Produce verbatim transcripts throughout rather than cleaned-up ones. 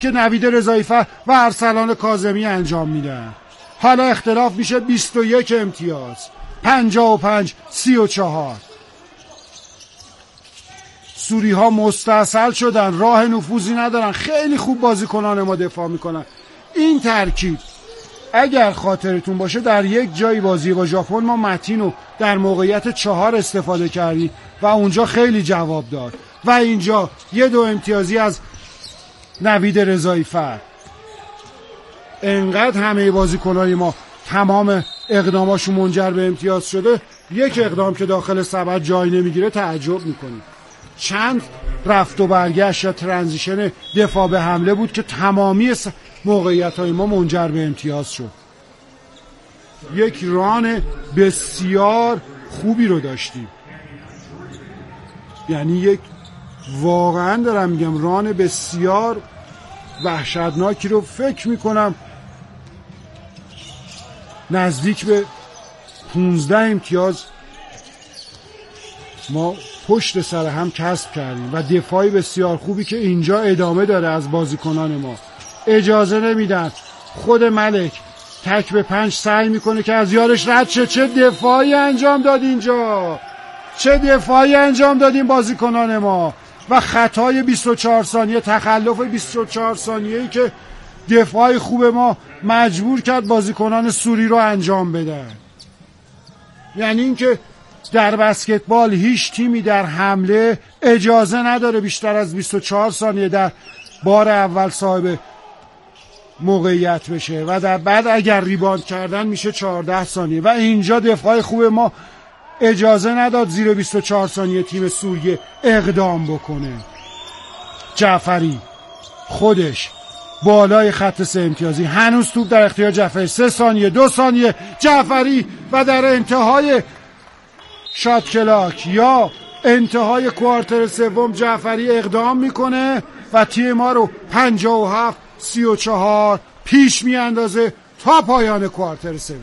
که نوید رضایی‌فر و ارسلان کاظمی انجام میدن. حالا اختلاف میشه بیست و یک امتیاز، پنجاه و پنج سی و چهار. سوری ها مستاصل شدن، راه نفوذی ندارن، خیلی خوب بازیکنان ما دفاع میکنن. این ترکیب اگر خاطرتون باشه در یک جایی بازی با ژاپن ما متین رو در موقعیت چهار استفاده کردیم و اونجا خیلی جواب داد و اینجا یه دو امتیازی از نوید رضایی‌فر. انقدر همه بازیکنان ما تمام اقداماشون منجر به امتیاز شده، یک اقدام که داخل سبد جای نمیگیره تعجب میکنیم. چند رفت و برگشت یا ترانزیشن دفاع به حمله بود که تمامی موقعیت‌های ما منجر به امتیاز شد. یک ران بسیار خوبی رو داشتیم، یعنی یک واقعا دارم میگم ران بسیار وحشتناکی رو فکر میکنم نزدیک به پونزده امتیاز ما پشت سر هم کسب کردیم و دفاعی بسیار خوبی که اینجا ادامه داره از بازیکنان ما. اجازه نمیدن. خود ملک تک به پنج سعی میکنه که از یارش رد شه. چه دفاعی انجام داد اینجا، چه دفاعی انجام دادیم بازیکنان ما و خطای بیست و چهار ثانیه، تخلف بیست و چهار ثانیه‌ای که دفاع خوب ما مجبور کرد بازیکنان سوری رو انجام بدن. یعنی اینکه در بسکتبال هیچ تیمی در حمله اجازه نداره بیشتر از بیست و چهار ثانیه در بار اول صاحب موقعیت بشه و در بعد اگر ریباند کردن میشه چهارده ثانیه و اینجا دفاع خوب ما اجازه نداد زیر بیست و چهار ثانیه تیم سوریه اقدام بکنه. جعفری خودش بالای خط سه امتیازی، هنوز توپ در اختیار جعفری، سه ثانیه، دو ثانیه، جعفری و در انتهای شات کلاک یا انتهای کوارتر سوم جعفری اقدام میکنه و تیم ما رو پنجاه و هفت سی و چهار پیش میاندازه تا پایان کوارتر سوم.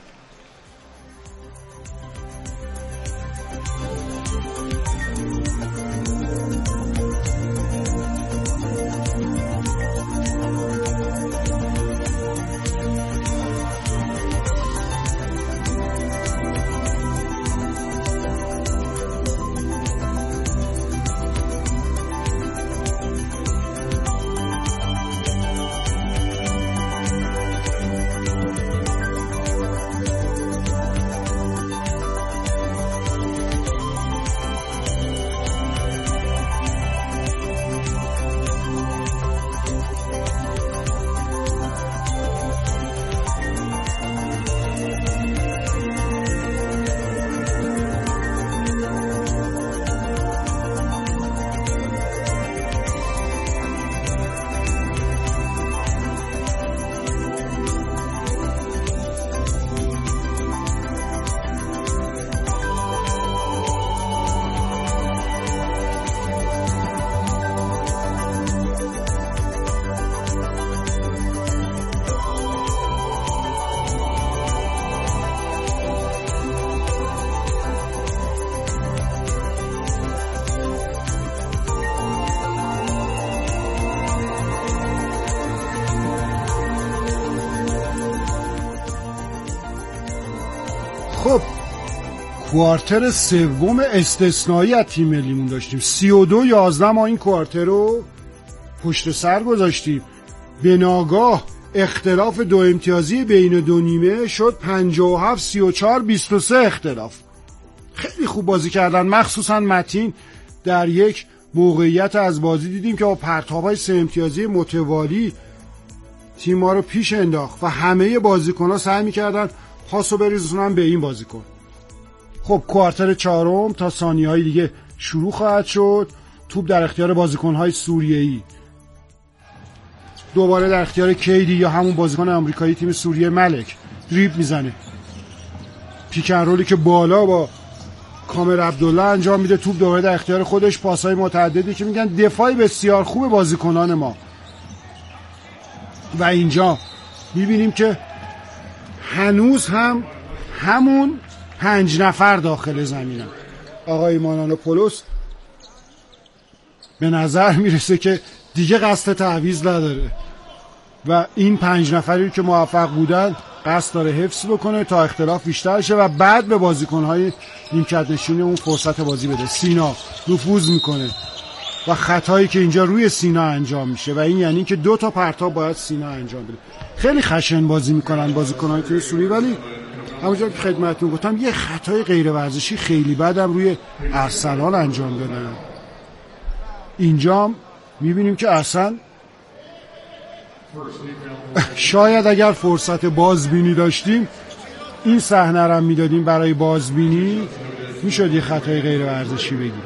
خب کوارتر سوم استثنایی از تیم ملیمون داشتیم. سی و دو یازده ما این کوارتر رو پشت سر گذاشتیم. به ناگاه اختلاف دو امتیازی بین دو نیمه شد پنجاه و هفت سی و چهار بیست و سه اختلاف. خیلی خوب بازی کردن، مخصوصا متین در یک موقعیت از بازی دیدیم که با پرتاب‌های سه امتیازی متوالی تیم ما رو پیش انداخت و همه بازیکن‌ها سعی می‌کردن پاسو بریزونن به این بازیکن. خب کوارتر چهارم تا ثانیه‌های دیگه شروع خواهد شد. توپ در اختیار بازیکن‌های سوریه‌ای، دوباره در اختیار کیدی یا همون بازیکن آمریکایی تیم سوریه ملک. دریبل میزنه، پیک اند رولی که بالا با کامر عبدالله انجام میده، توپ دوباره در اختیار خودش، پاس‌های متعددی که میگن دفاعی بسیار خوب بازیکنان ما. و اینجا میبینیم که هنوز هم همون پنج نفر داخل زمینن. آقای مانانوپولوس به نظر میرسه که دیگه قصد تعویض نداره و این پنج نفری که موفق بودن قصد داره حفظ بکنه تا اختلاف بیشتر شه و بعد به بازیکن‌های نیمکت نشینی اون فرصت بازی بده. سینا نفوذ میکنه و خطایی که اینجا روی سینا انجام میشه و این یعنی که دو تا پرتاب باید سینا انجام بده. خیلی خشن بازی میکنن بازیکن‌های تیم سوری، ولی همونجا که خدمتتون گفتم یه خطای غیر ورزشی خیلی بدم روی ارسلان انجام دادن. اینجا میبینیم که اصلا شاید اگر فرصت بازبینی داشتیم این صحنه رو میدادیم برای بازبینی میشد یه خطای غیر ورزشی بگیریم.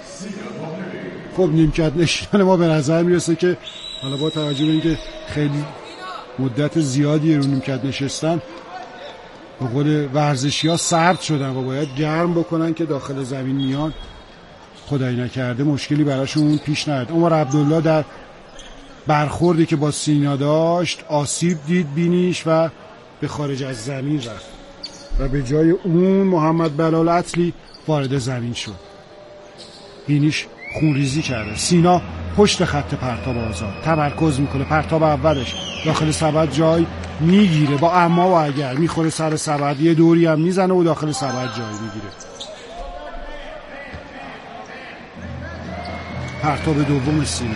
خب نیمکت نشینان ما به نظر میرسه که حالا با توجه به اینکه خیلی مدت زیادی رو نیمکت نشستن به قول ورزشی ها سرد شدن و باید گرم بکنن که داخل زمین میان. خدایی نکرده مشکلی براشون پیش نیاد. عمر عبدالله در برخوردی که با سینا داشت آسیب دید بینیش و به خارج از زمین رفت و به جای اون محمد بلال عطلی وارد زمین شد. بینیش خونریزی کرده. سینا پشت خط پرتاب آزاد تمرکز میکنه. پرتاب اولش داخل سبد جای میگیره با اما و اگر میخوره سر سبد، یه دوری هم میزنه و داخل سبد جای میگیره. پرتاب دوم سینا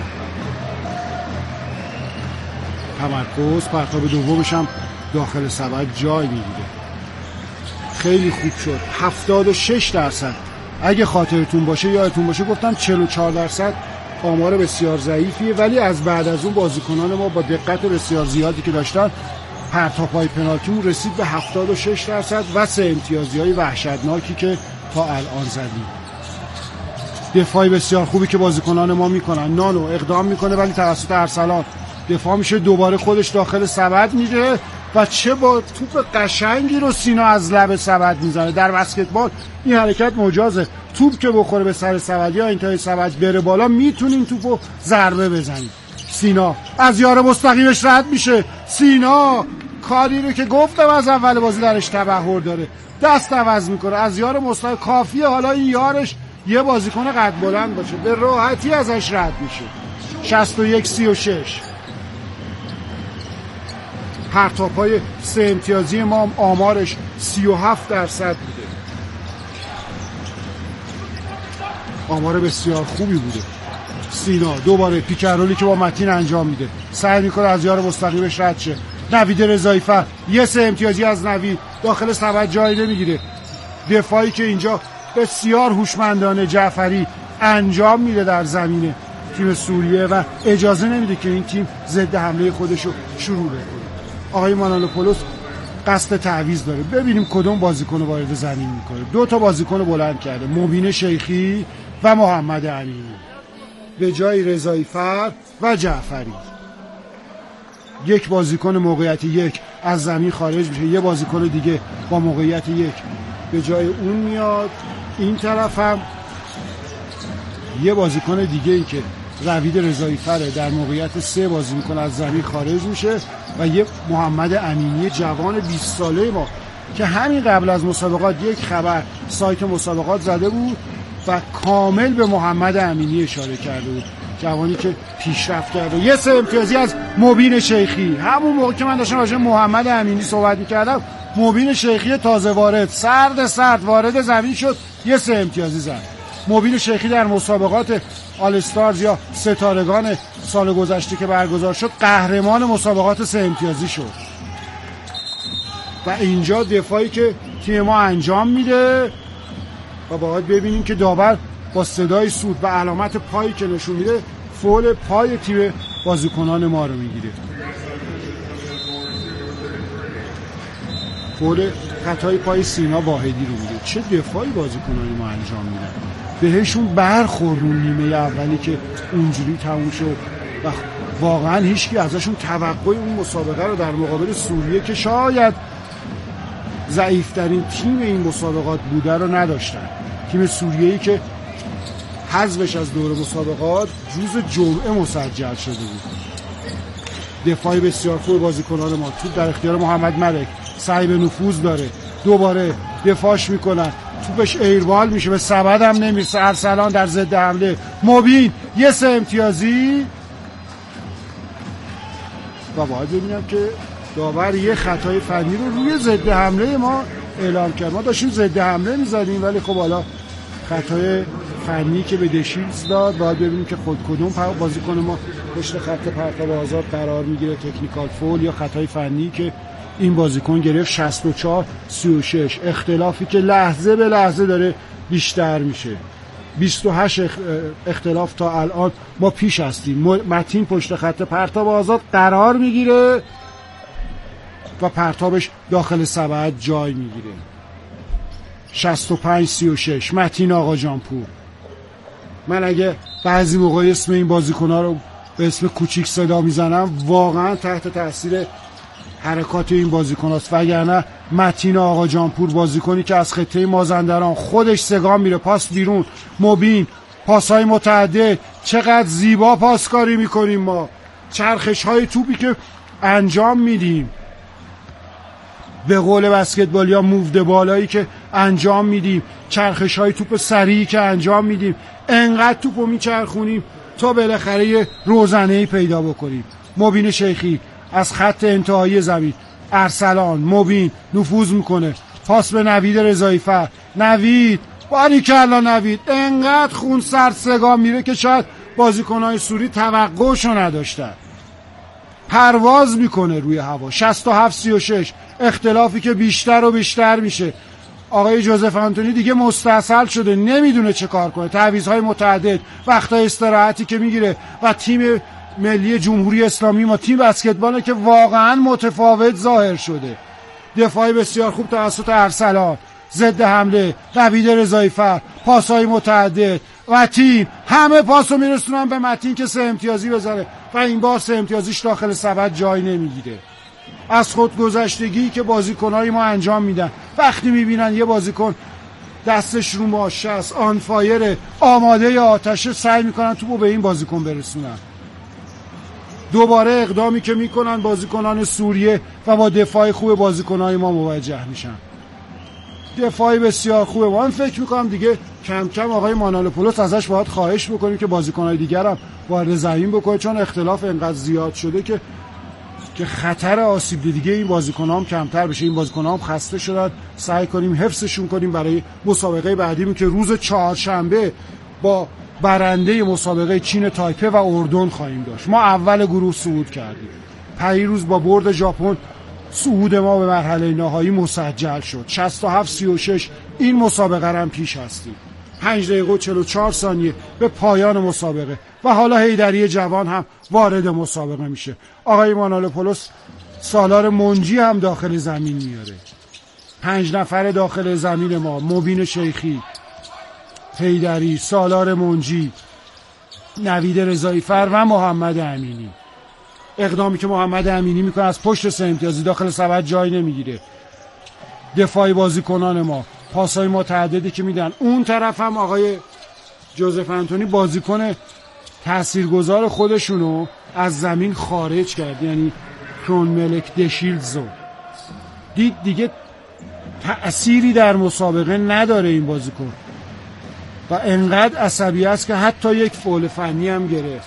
تمرکز، پرتاب دومش هم داخل سبد جای میگیره. خیلی خوب شد. هفتاد و شش درصد اگه خاطرتون باشه یادتون باشه گفتم چهل و چهار درصد آمار بسیار ضعیفیه، ولی از بعد از اون بازیکنان ما با دقت بسیار زیادی که داشتن پرتاب‌های پنالتیمون رسید به هفتاد و شش درصد و سه امتیازی‌های وحشتناکی که تا الان زدیم. دفاعی بسیار خوبی که بازیکنان ما میکنن. نانو اقدام میکنه ولی توسط ارسلان دفاع میشه، دوباره خودش داخل سبد میره و چه با توپ قشنگی رو سینا از لب سبد میزنه. در بسکتبال این حرکت مجازه. توپ که بخوره به سر سبد یا انتهای سبد بره بالا میتونیم توپو ضربه بزنیم. سینا از یار مستقیمش رد میشه. سینا کاری رو که گفتم از اول بازی درش تبحر داره، دست عوض میکنه از یار مستقیم. کافیه حالا این یارش یه بازیکن قد بلند باشه به راحتی ازش رد میشه. شصت و یک سی و شش. پرتاب‌های سه امتیازی ما آمارش سی و هفت درصد بوده. آمار بسیار خوبی بوده. سینا دوباره پیکرولی که با متین انجام میده، سعی میکنه از یار مستقیمش رد شه. نوید رضایی‌فر یه سه امتیازی از نوید داخل سبد جای نمیگیره. دفاعی که اینجا بسیار هوشمندانه جعفری انجام میده در زمین تیم سوریه و اجازه نمیده که این تیم ضد حمله خودشو شروع بکنه. آقای مانالوپولوس قصد تعویض داره. ببینیم کدوم بازیکن وارد زمین میکنه. دو تا بازیکن بلند کرده، مبین شیخی و محمد امینی به جای رضایی‌فر و جعفری. یک بازیکن موقعیت یک از زمین خارج میشه، یه بازیکن دیگه با موقعیت یک به جای اون میاد. این طرف هم یه بازیکن دیگه ای که روید رضایی‌فره در موقعیت سه بازی میکنه از زمین خارج میشه و یه محمد امینی جوان بیست ساله ما که همین قبل از مسابقات یک خبر سایت مسابقات زده بود و کامل به محمد امینی اشاره کرده بود، جوانی که پیشرفت کرده. یه سه امتیازی از مبین شیخی. همون موقع که من داشتم راجع به محمد امینی صحبت میکردم، مبین شیخی تازه وارد سرد سرد وارد زمین شد، یه سه امتیازی زد. مبین شیخی در مسابقات آل استارز یا ستارگان سال گذشته که برگزار شد قهرمان مسابقات سه امتیازی شد. و اینجا دفاعی که تیم ما انجام میده و باید ببینیم که داور با صدای سود و علامت پایی که نشون میده فول پای تیم بازیکنان ما رو میگیره. فول خطای پای سینا واحدی رو میده. چه دفاعی بازیکنان ما انجام میدن. بهشون برخوردون نیمه اولی که اونجوری تموم شد و واقعا هیچکی ازشون توقع اون مسابقه رو در مقابل سوریه که شاید ضعیف‌ترین تیم این مسابقات بوده رو نداشتن. تیم سوریه‌ای که حذفش از دور مسابقات روز جمعه مسجل شده بود. دفاعی بسیار خوب بازیکنان ما. توپ در اختیار محمد ملک، سعی به نفوذ داره، دوباره دفاعش میکنن، توپش ایربال میشه، به سبد هم نمیرسه. ارسلان در ضد حمله، مبین یه سه امتیازی و باید ببینم که داور یه خطای فنی رو روی ضد حمله ما اعلام کرد. ما داشتیم ضد حمله می‌زدیم ولی خب حالا خطای فنی که به دشیلز داد، باید ببینیم که خود کدوم بازیکن ما پشت خط پرتاب آزاد قرار میگیره، تکنیکال فول یا خطای فنی که این بازیکن گرفت. شصت و چهار سی و شش، اختلافی که لحظه به لحظه داره بیشتر میشه. بیست و هشت اختلاف تا الان ما پیش هستیم. متین پشت خط پرتاب آزاد قرار میگیره و پرتابش داخل سبد جای میگیره. شصت و پنج سی و شش متین آقا جانپور. من اگه بعضی موقع اسم این بازیکن‌ها رو به اسم کوچیک صدا میزنم واقعا تحت تاثیر حرکات این بازیکن هاست، وگرنه متین آقا جانپور بازیکنی که از خطه مازندران خودش سگام میره، پاس بیرون، مبین، پاسهای متعدد، چقدر زیبا پاسکاری میکنیم ما، چرخش های توپی که انجام میدیم، به قول بسکتبالیا موو بالایی که انجام میدیم، چرخش های توپ سریعی که انجام میدیم، انقدر توپو میچرخونیم تا بالاخره یه روزنه‌ای پیدا بکنیم. مبین شیخی از خط انتهایی زمین، ارسلان، مبین نفوذ میکنه، پاس به نوید رضایی‌فر، نوید باریکلا، نوید انقدر خون سرد سگام میره که شاید بازیکنهای سوری توقعشو نداشتن، پرواز میکنه روی هوا. شصت و هفت سی و شش اختلافی که بیشتر و بیشتر میشه. آقای جوزف آنتونی دیگه مستاصل شده، نمیدونه چه کار کنه، تعویض‌های متعدد، وقتای استراحتی که میگیره و تیم ملی جمهوری اسلامی ما تیم بسکتباله که واقعا متفاوت ظاهر شده. دفاعی بسیار خوب توسط ارسلان، ضد حمله نوید رضایی‌فر، پاس‌های متعدد، متین، همه پاسو میرسونن به متین که سه امتیازی بزنه و این بار سه امتیازیش داخل سبد جای نمیگیره. از خودگذشتگی که بازیکن‌های ما انجام میدن، وقتی میبینن یه بازیکن دستش رو ماشه است، آن فایر، آماده آتشه، سعی میکنن توپو به این بازیکن برسونن. دوباره اقدامی که میکنن بازیکنان سوریه و با دفاع خوب بازیکنان ما مواجه میشن. دفاعی بسیار خوبه. من فکر میکنم دیگه کم کم آقای مانالوپولوس ازش باید خواهش بکنیم که بازیکنای دیگر هم وارد زمین بکنه، چون اختلاف انقدر زیاد شده که که خطر آسیب دیگه این بازیکن‌ها هم کمتر بشه. این بازیکن‌ها هم خسته شدن، سعی کنیم حفظشون کنیم برای مسابقه بعدی که روز چهارشنبه با برنده مسابقه چین تایپه و اردن خواهیم داشت. ما اول گروه صعود کردیم، پیروز با برد ژاپن صعود ما به مرحله نهایی مسجل شد. شصت و هفت سی و شش این مسابقه را هم پیش هستیم. پنج دقیقه و چهل و چهار ثانیه به پایان مسابقه و حالا حیدری جوان هم وارد مسابقه میشه. آقای مانالوپولوس سالار منجی هم داخل زمین میاره. پنج نفر داخل زمین ما، مبین شیخی، حیدری، سالار منجی، نوید رضایی‌فر و محمد امینی. اقدامی که محمد امینی میکنه از پشت سه امتیازی داخل سبد جای نمیگیره. دفاعی بازیکنان ما، پاسای متعددی که میدن. اون طرف هم آقای جوزف آنتونی بازیکن تاثیرگذار خودشونو از زمین خارج کرد، یعنی کرون ملک دشیلزو. دید دیگه تأثیری در مسابقه نداره این بازیکن و انقدر عصبی است که حتی یک فول فنی هم گرفت.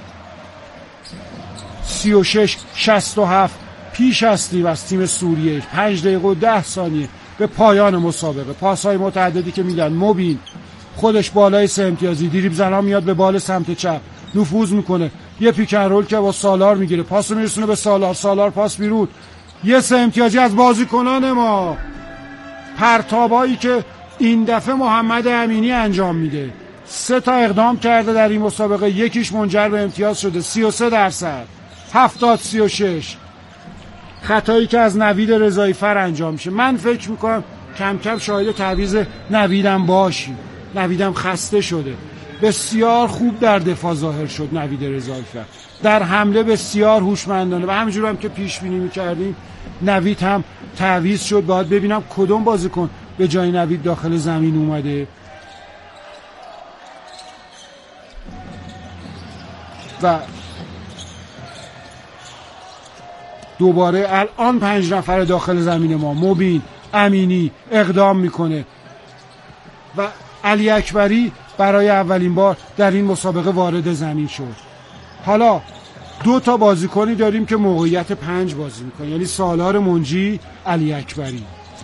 سی و شش شصت و هفت پیش هستیم از تیم سوریه. پنج دقیقه و ده ثانیه به پایان مسابقه. پاسهای متعددی که میدن. مبین خودش بالای سه امتیازی، دریبل زنا میاد به بال سمت چپ، نفوذ میکنه، یه پیکن رول که با سالار میگیره، پاس رو میرسونه به سالار، سالار پاس بیرون، یه سه امتیازی از بازیکنان ما. پرتابایی که این دفعه محمد امینی انجام میده. سه تا اقدام کرده در این مسابقه، یکیش منجر به امتیاز شده. سی و سه درصد، هفتاد سی و شش. خطایی که از نوید رضایی‌فر انجام میشه. من فکر میکنم کم کم شاهد تعویض نویدم باشیم. نویدم خسته شده. بسیار خوب در دفاع ظاهر شد نوید رضایی‌فر، در حمله بسیار هوشمندانه و همینجور هم که پیش بینی میکردیم نوید هم تعویض شد. باید ببینم کدوم بازیکن به جای نوید داخل زمین اومده و دوباره الان پنج نفر داخل زمین ما. مبین، امینی اقدام میکنه و علی اکبری برای اولین بار در این مسابقه وارد زمین شد. حالا دو تا بازیکنی داریم که موقعیت پنج بازی میکنن، یعنی سالار منجی، علی اکبری.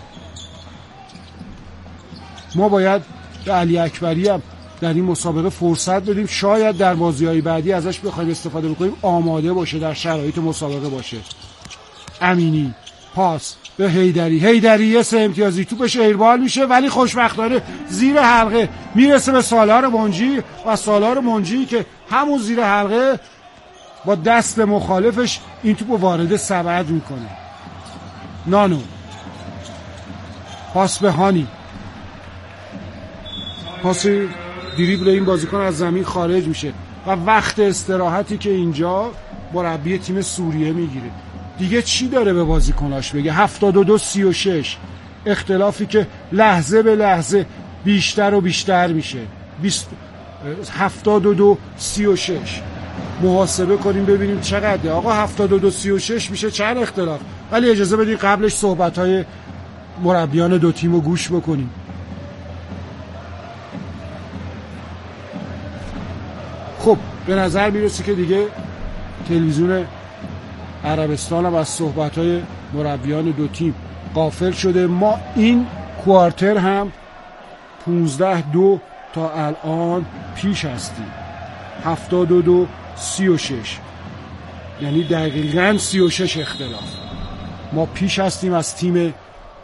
ما باید به علی اکبری هم در این مسابقه فرصت بدیم، شاید در بازی‌های بعدی ازش بخوایم استفاده بکنیم آماده باشه، در شرایط مسابقه باشه. امینی پاس به حیدری، حیدری یه سه امتیازی توپش ایربال میشه ولی خوشبختانه زیر حلقه میرسه به سالار منجی و سالار منجی که همون زیر حلقه با دست مخالفش این توپو وارد سبد میکنه. نانو پاس به هانی، پاس دریبل این بازیکن از زمین خارج میشه و وقت استراحتی که اینجا مربی تیم سوریه میگیره. دیگه چی داره به بازیکناش بگه؟ هفتاد و دو سی و شش، اختلافی که لحظه به لحظه بیشتر و بیشتر میشه. هفتاد و دو سی و شش محاسبه کنیم ببینیم چقدره. آقا هفتاد و دو سی و شش میشه چند اختلاف؟ ولی اجازه بدید قبلش صحبت‌های مربیان دو تیم رو گوش بکنیم. خب به نظر میرسه که دیگه تلویزیون عربستان هم از صحبت‌های مربیان دو تیم غافل شده. ما این کوارتر هم پونزده دو تا الان پیش هستیم، هفتاد و دو سی و شش، یعنی دقیقاً سی و شش اختلاف. ما پیش هستیم از تیم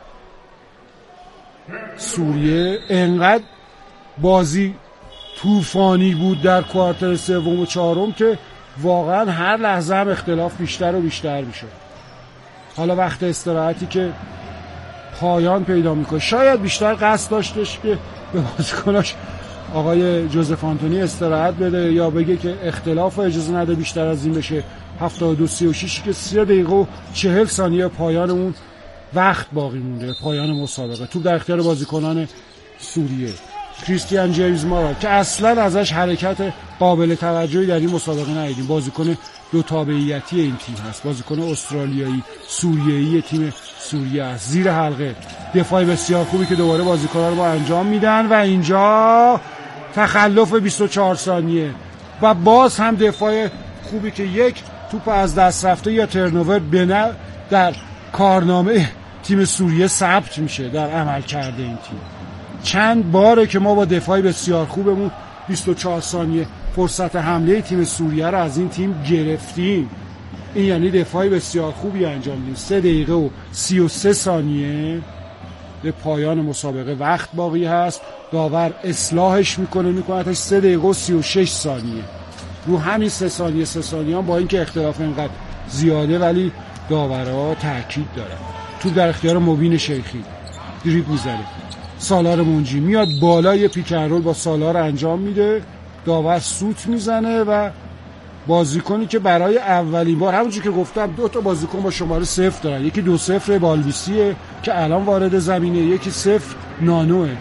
سوریه. انقدر بازی طوفانی بود در کوارتر سوم و چهارم که واقعا هر لحظه هم اختلاف بیشتر و بیشتر میشه. حالا وقت استراحتی که پایان پیدا میکنه، شاید بیشتر قصد داشتش که به بازیکناش آقای جوزف آنتونی استراحت بده یا بگه که اختلاف اجازه نده بیشتر از این بشه. هفتاد و دو سی و شش که سه دقیقه و چهل ثانیه پایان اون وقت باقی مونده، پایان مسابقه. توپ در اختیار بازیکنان سوریه. کریستیان جیمز مارال که اصلا ازش حرکت قابل توجهی در این مسابقه ندیدیم، بازیکن دو تابعیتی این تیم هست، بازیکن استرالیایی سوریه‌ای تیم سوریه است. زیر حلقه دفاع بسیار خوبی که دوباره بازیکن‌ها رو با انجام میدن و اینجا تخلف بیست و چهار ثانیه و باز هم دفاع خوبی که یک توپ از دست رفته یا ترنوور بنا در کارنامه تیم سوریه ثبت میشه در عمل کرده این تیم. چند باره که ما با دفاعی بسیار خوبمون بیست و چهار ثانیه فرصت حمله تیم سوریه رو از این تیم گرفتیم. این یعنی دفاعی بسیار خوبی انجام دیم. سه دقیقه و سی و سه ثانیه به پایان مسابقه وقت باقی هست. داور اصلاحش میکنه میکنه سه دقیقه و سی و شش ثانیه. رو همین سه ثانیه سه ثانیه هم با اینکه اختلاف اینقدر زیاده ولی داورها تاکید دارن. تو در اختیار مبین شیخی، دریبل میزنه، سالار منجی میاد بالا، یه پیک اند رول با سالار انجام میده، داور سوت میزنه و بازیکنی که برای اولین بار، همونجوری که گفتم دو تا بازیکن با شماره صفر دارن، یکی دو صفر بالبیسیه که الان وارد زمینه، یکی صفر نانوه.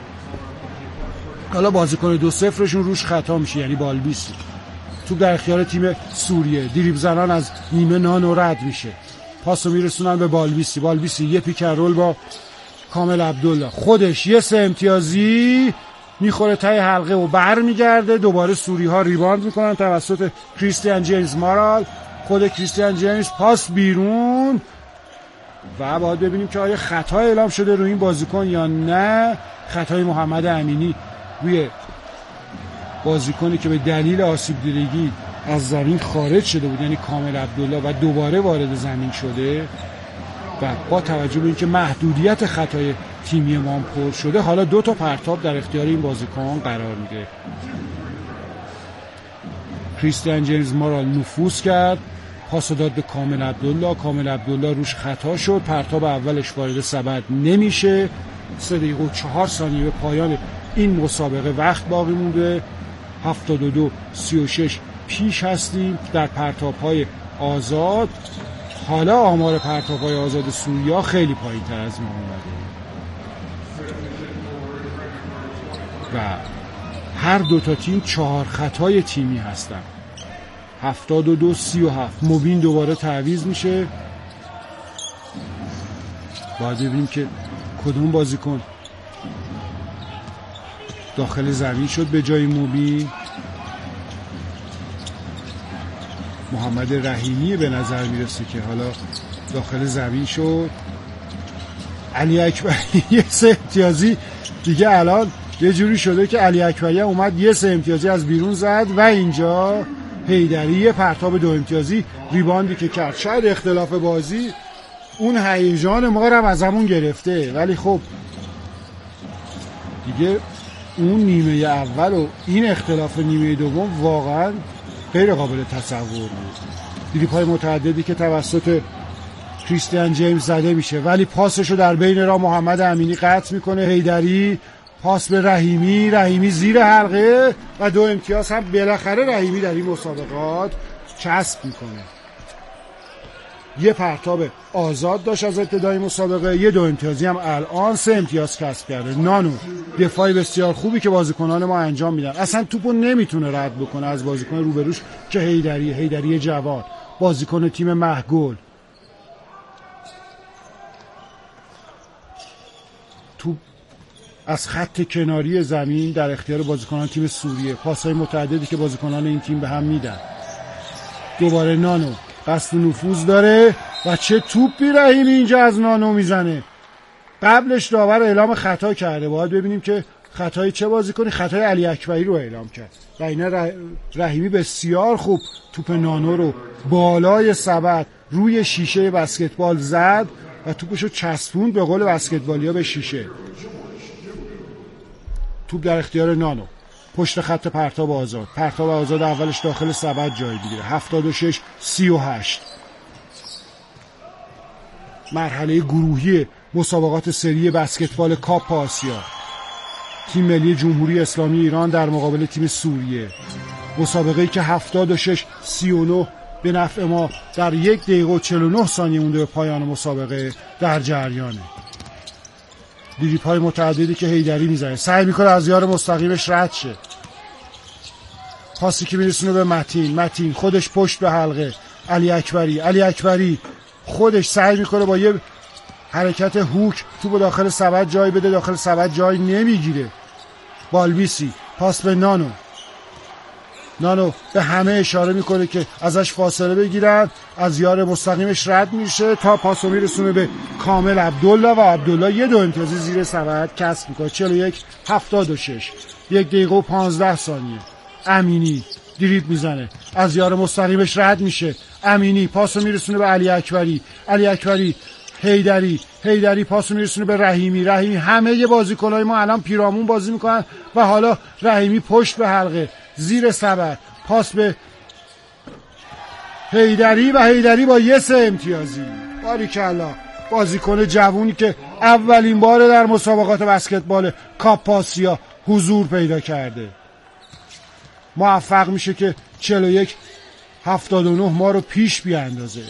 حالا بازیکن دو صفرشون روش خطا میشه یعنی بالبیسی. توپ در اختیار تیم سوریه، دریبل زنان از نیمه نانو رد میشه، پاسو میرسونن به بالبیسی. بالبیسی یه پیک اند رول با کامل عبدالله، خودش یه سه امتیازی میخوره تای حلقه و بر میگرده. دوباره سوری ها ریباند میکنن توسط کریستیان جیمز مارال. خود کریستیان جیمز پاس بیرون و باید ببینیم که آیا خطا اعلام شده روی این بازیکن یا نه. خطای محمد امینی روی بازیکنی که به دلیل آسیب دیدگی از زمین خارج شده بود، یعنی کامل عبدالله، و دوباره وارد زمین شده و با توجه به اینکه محدودیت خطای تیمی ما پر شده، حالا دو تا پرتاب در اختیار این بازیکن قرار میده. کریستیان جیمز مارال نفوذ کرد، پاس داد به کامل عبدالله. کامل عبدالله روش خطا شد، پرتاب اولش وارد سبد نمیشه. سه دقیقه و چهار ثانیه به پایان این مسابقه وقت باقی مونده. هفتاد و دو سی و شش پیش هستیم در پرتاب‌های آزاد. حالا آمار پرتاب‌های آزاد سوریه خیلی پایین‌تر از ما اومده و هر دو تا تیم چهار خطای تیمی هستن. هفتاد و دو سی و هفت. مبین دوباره تعویض میشه. باید ببینیم که کدوم بازیکن داخل زمین شد به جای مبین. محمد رحیمی به نظر میرسه که حالا داخل زمین شد. علی اکبری یه سه امتیازی دیگه الان یه جوری شده که علی اکبری اومد یه سه امتیازی از بیرون زد و اینجا حیدری یه پرتاب دو امتیازی ریباندی که کرد. شاید اختلاف بازی اون هیجان ما رو از همون گرفته، ولی خب دیگه اون نیمه اول و این اختلاف نیمه دوم واقعا غیر قابل تصور بود. دریبل‌های متعددی که توسط کریستیان جیمز زده میشه ولی پاسشو در بین راه محمد امینی قطع میکنه. حیدری پاس به رحیمی، رحیمی زیر حلقه و دو امتیاز هم بالاخره رحیمی در این مسابقات کسب میکنه. یه پرتاب آزاد داشت از ابتدای مسابقه، یه دو امتیازی هم الان سه امتیاز کسب کرده. نانو دفاعی بسیار خوبی که بازیکنان ما انجام میدن، اصلا توپو نمیتونه رد بکنه از بازیکن روبروش که حیدری حیدری جوان بازیکن تیم مهگل. توپ از خط کناری زمین در اختیار بازیکنان تیم سوریه، پاس‌های متعددی که بازیکنان این تیم به هم میدن. دوباره نانو قصد نفوذ داره و چه توپی رحیمی اینجا از نانو میزنه. قبلش داور اعلام خطا کرده، باید ببینیم که خطای چه بازیکنی. خطای علی اکبری رو اعلام کرد و اینا رحیمی بسیار خوب توپ نانو رو بالای سبد روی شیشه بسکتبال زد و توپشو چسبوند به قول بسکتبالیا به شیشه. توپ در اختیار نانو پشت خط پرتاب آزاد. پرتاب آزاد اولش داخل سبد جای میگیره. هفتاد و شش سی و هشت. مرحله گروهی مسابقات سری بسکتبال کاپ آسیا. تیم ملی جمهوری اسلامی ایران در مقابل تیم سوریه. مسابقه‌ای که هفتاد و شش سی و نه به نفع ما در یک دقیقه و چهل و نه ثانیه مونده به پایان مسابقه در جریانه. دریبل‌های متعددی که حیدری میزنه، سعی میکنه از یار مستقیمش رد شه. پاسی که میرسونه به متین، متین خودش پشت به حلقه. علی اکبری علی اکبری خودش سعی میکنه با یه حرکت هوک توپ داخل سبد جای بده، داخل سبد جای نمیگیره. بالبیسی پاس به نانو. نانو به همه اشاره میکنه که ازش فاصله بگیرن، از یار مستقیمش رد میشه تا پاسو میرسونه به کامل عبدالله و عبدالله یه دو امتیازی زیر سبد کسب میکنه. چهل و یک هفتاد و شش. یک دقیقه و پانزده ثانیه. امینی دریبل میزنه، از یار مستقیمش رد میشه. امینی پاسو میرسونه به علی اکبری. علی اکبری حیدری حیدری پاسو میرسونه به رحیمی. رحیمی همه ی بازیکنای ما الان پیرامون بازی میکنن و حالا رحیمی پشت به حلقه زیر سبد. پاس به حیدری و حیدری با یه سه امتیازی. باریکلا، بازیکن جوونی که اولین بار در مسابقات بسکتبال کاپ آسیا حضور پیدا کرده موفق میشه که چهل و یک هفتاد و نه ما رو پیش بیاندازه.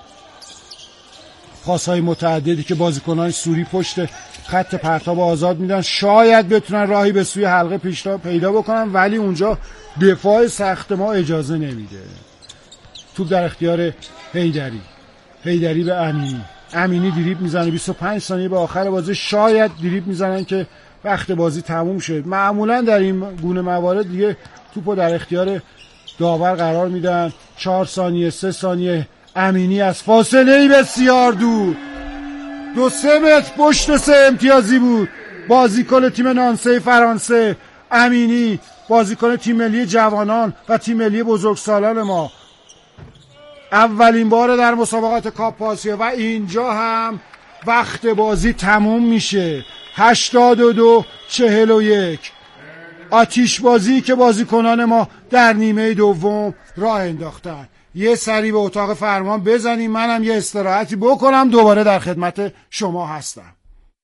پاس‌های متعددی که بازیکنان سوری پشت خط پرتاب آزاد میدن، شاید بتونن راهی به سوی حلقه پیدا بکنن ولی اونجا دفاع سخت ما اجازه نمیده. توپ در اختیار حیدری. حیدری به امینی. امینی دریبل میزنه. بیست و پنج ثانیه به آخر بازی شاید دریبل میزنن که وقت بازی تموم شد. معمولا در این گونه موارد دیگه توپو در اختیار داور قرار میدن. چهار ثانیه، سه ثانیه. امینی از فاصله بسیار دور، دو سه متر پشت سه امتیازی بود بازیکن تیم نانسی فرانسه. امینی بازیکن تیم ملی جوانان و تیم ملی بزرگسالان ما، اولین بار در مسابقات کاپ آسیا و اینجا هم وقت بازی تموم میشه. هشتاد و دو چهل و یک. آتیش بازی که بازیکنان ما در نیمه دوم راه انداختن. یه سری به اتاق فرمان بزنیم، منم یه استراحتی بکنم، دوباره در خدمت شما هستم.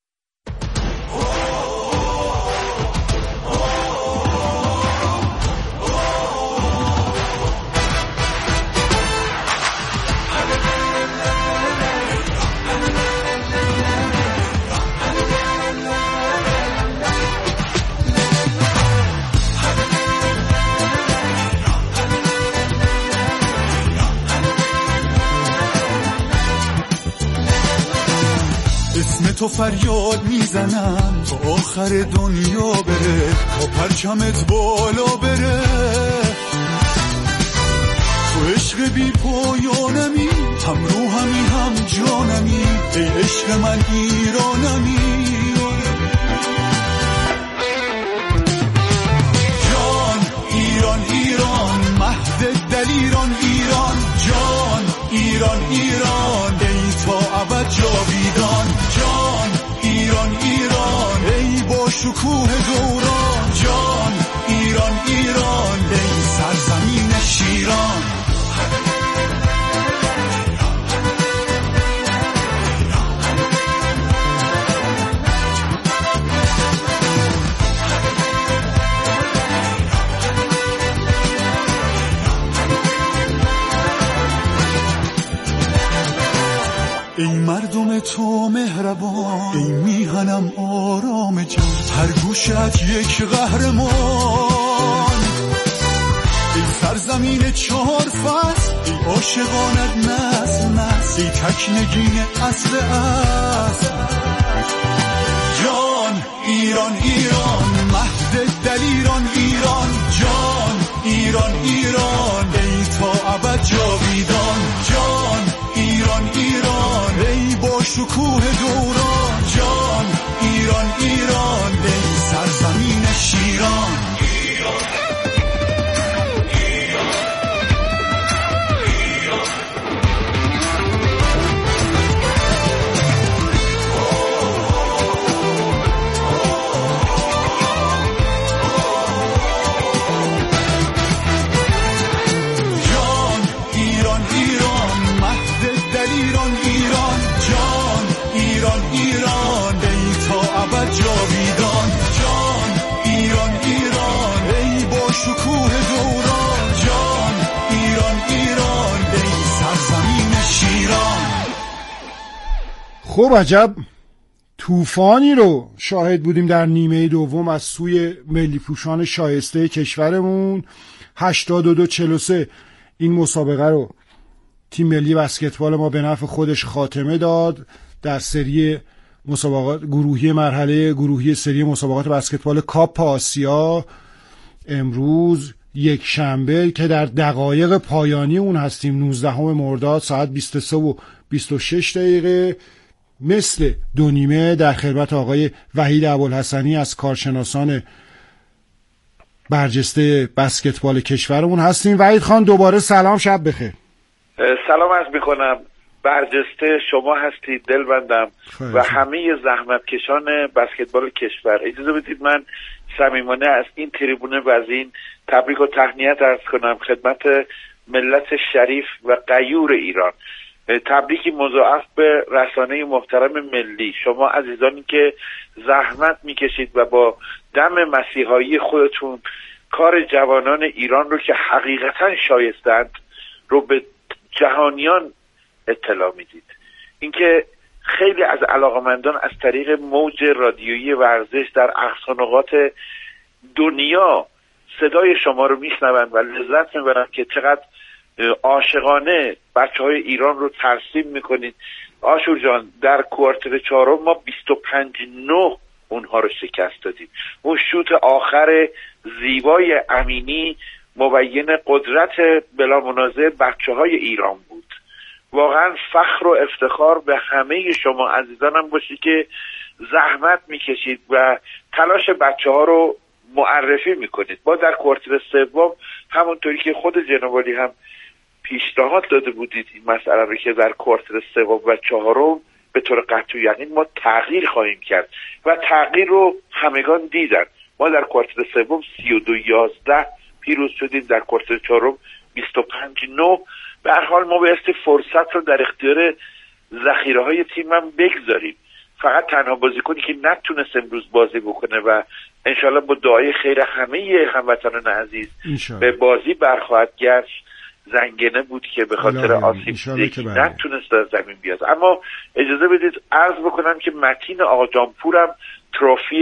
اسم تو فریاد میزنم تا آخر دنیا بره، تا پرچمت بالا بره. تو عشق بی پایانمی، هم روحمی هم جانمی، ای عشق من ایرانمی. جان ایران ایران، مهد دلیران ایران، جان ایران ایران، ای تا ابد جاویدان. جان ایران ایران، ای با شکوه دوران، جان ایران ایران، ای سرزمین شیران. ای مردم تو مهربان، ای میهنم آرام جان، هر گوشت یک قهرمان. ای سرزمین چهار فصل، ای عاشقانت نسل نسل، ای تکنگین اصل اصل. جان ایران ایران، مهد دلیران ایران، جان ایران ایران، ای تا ابد جاویدان. جان ایران ایران، ای با شکوه دوران، جان ایران ایران، ای سرزمین شیران. جاویدان جان ایران ایران، ای با شکوه دوران، جان ایران ایران، ای سرزمین شیران. خب عجب طوفانی رو شاهد بودیم در نیمه دوم از سوی ملی پوشان شایسته کشورمون. هشتاد و دو چهل و سه این مسابقه رو تیم ملی بسکتبال ما به نفع خودش خاتمه داد در سری مسابقات گروهی مرحله گروهی سری مسابقات بسکتبال کاپ آسیا. امروز یک شنبه که در دقایق پایانی اون هستیم، نوزدهم مرداد ساعت بیست و سه و بیست و شش دقیقه، مثل دو نیمه در خدمت آقای وحید ابوالحسنی از کارشناسان برجسته بسکتبال کشورمون هستیم. وحید خان دوباره سلام، شب بخیر. سلام عرض میکنم، برجسته شما هستید دلبندم و همه زحمتکشان بسکتبال کشور. اجازه بدید من صمیمانه از این تریبونه و از این تبریک و تهنیت عرض کنم خدمت ملت شریف و غیور ایران. تبریکی مضاعف به رسانه محترم ملی، شما عزیزانی که زحمت میکشید و با دم مسیحایی خودتون کار جوانان ایران رو که حقیقتا شایستند رو به جهانیان اطلاع میدید. اینکه خیلی از علاقمندان از طریق موج رادیویی ورزش در اقصا نقاط دنیا صدای شما رو میشنوند و لذت میبرند که چقدر عاشقانه بچه های ایران رو ترسیم میکنید. آشور جان، در کوارتر چهارم ما بیست و پنج نه اونها رو شکست دادیم. اون شوت آخر زیبای امینی مبین قدرت بلا منازع بچه های ایران بود. واقعا فخر و افتخار به همه شما عزیزانم باشی که زحمت میکشید و تلاش بچه ها رو معرفی میکنید. ما در کوارتر سوم همونطوری که خود جناب عالی هم پیشنهاد داده بودید این مسئله رو که در کوارتر سوم و چهارم به طور قطعی یقین ما تغییر خواهیم کرد و تغییر رو همگان دیدن. ما در کوارتر سوم سی و دو یازده پیروز شدیم، در کوارتر چهارم بیست و پنج نه. به هر حال ما بایستی فرصت رو در اختیار ذخیره های تیم هم بگذاریم. فقط تنها بازیکنی که نتونست امروز بازی بکنه و انشالله با دعای خیر همه هموطنان عزیز به بازی برخواهد گشت زنگنه بود که به خاطر آسیب نتونست در زمین بیاد. اما اجازه بدید عرض بکنم که متین آقا جانپورم تروفی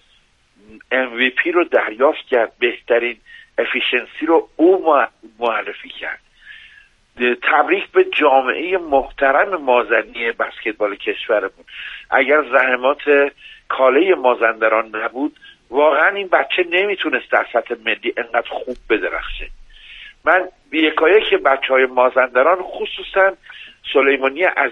ام وی پی رو دریافت کرد، بهترین افیشنسی رو او معرفی کرد. تبریک به جامعه محترم مازندی بسکتبال کشورمون. اگر زحمات کاله مازندران نبود واقعا این بچه نمیتونست در سطح ملی انقدر خوب بدرخشه. من یکایک که بچه های مازندران خصوصا سلیمانی از